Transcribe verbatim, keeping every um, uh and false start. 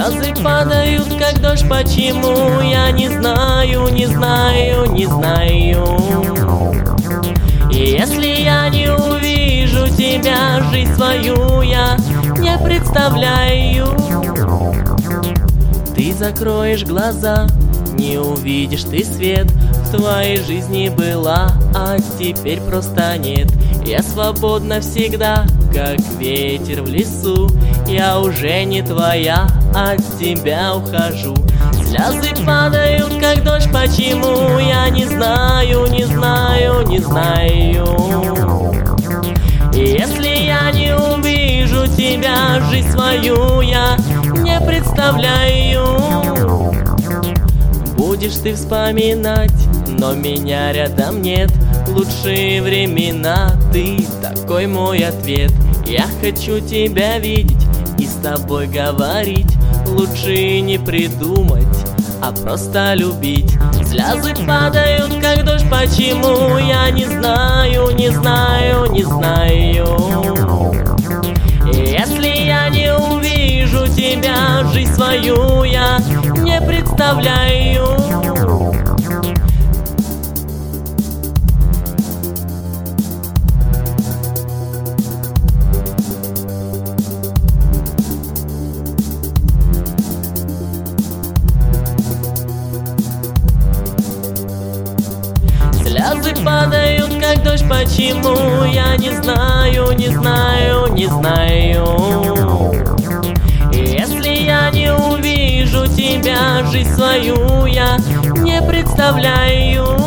Слезы падают, как дождь, почему? Я не знаю, не знаю, не знаю. И если я не увижу тебя, жизнь свою я не представляю. Ты закроешь глаза, не увидишь ты свет. В твоей жизни была, а теперь просто нет. Я свободна всегда, как ветер в лесу. Я уже не твоя, от тебя ухожу. Слезы падают, как дождь, почему? Я не знаю, не знаю, не знаю. И если я не увижу тебя, жизнь свою я не представляю. Будешь ты вспоминать, но меня рядом нет. Лучшие времена, ты такой мой ответ. Я хочу тебя видеть и с тобой говорить. Лучше не придумать, а просто любить. Слезы падают, как дождь, почему? Я не знаю, не знаю, не знаю. И если я не увижу тебя, жизнь свою я не представляю. Слезы падают, как дождь, почему? Я не знаю, не знаю, не знаю. И если я не увижу тебя, жизнь свою я не представляю.